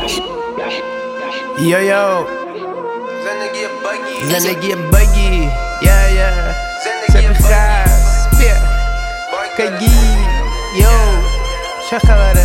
Yo yo زندگی بگی سپی خست بیا کگی یو چه خبره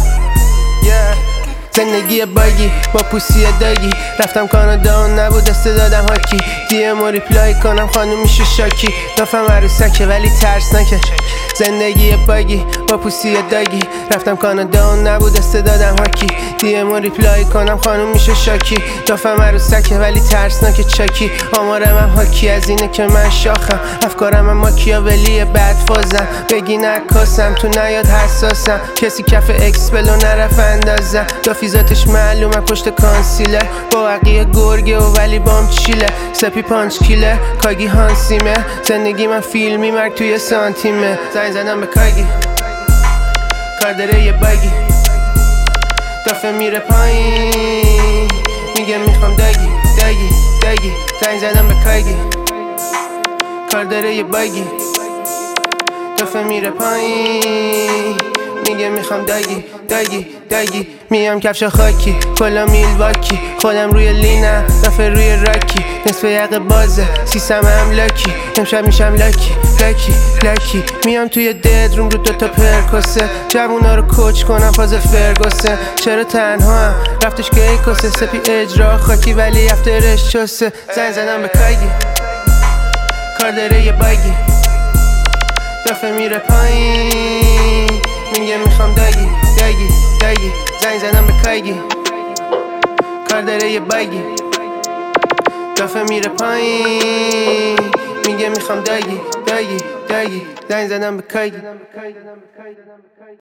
زندگی باگی با پوسی داگی رفتم کانادا و نبود استعدادم هاکی دیم و ریپلای کنم خانوم میشه شاکی دافم عروسکه ولی ترسناکه زندگی باگی با پوسی داگی رفتم کانادا و نبود استعدادم هاکی دیم و ریپلای کنم خانوم میشه شاکی دافم عروسکه ولی ترسناکه چاکی آمارم هم هاکی از اینه که من شاخم افکارم هم ماکیاولی بد فازم بگی نکاسم تو نیاد حساسم کسی کف اکسپلو نرف اندازم دافیزاتش معلومه پشت کانسیله با بقیه گرگه و ولی بام چیله سپی پانچ کیله کاگی هانسیمه زندگی من فیلمی مرگ توی سانتیمه زنگ زدم به کاگی کار داره یه باگی دافه میره پایین میگه میخوام داگی زنگ زدم به کاگی کار داره یه باگی دافه میره پایین میگه میخوام داگی میام کفش خاکی کلا میلواکی خودم روی لینم دافه روی راکی نصف یقه بازه سیسم املاکی امشب میشم لاکی میام توی دد روم رو دوتا پرکوسه جوونا رو کوچ کنم فاز فرگوسه چرا تنها هم رفتش که ای کسه سپی اجرا خاکی ولی افترش چسه زنگ زدم به کاگی کار داره یه باگی دافه میره پایین میگه میخوام داگی زنگ زدم به کاگی کار داره یه باگی دافه میره پایین میگه میخوام داگی زنگ زدم به کاگی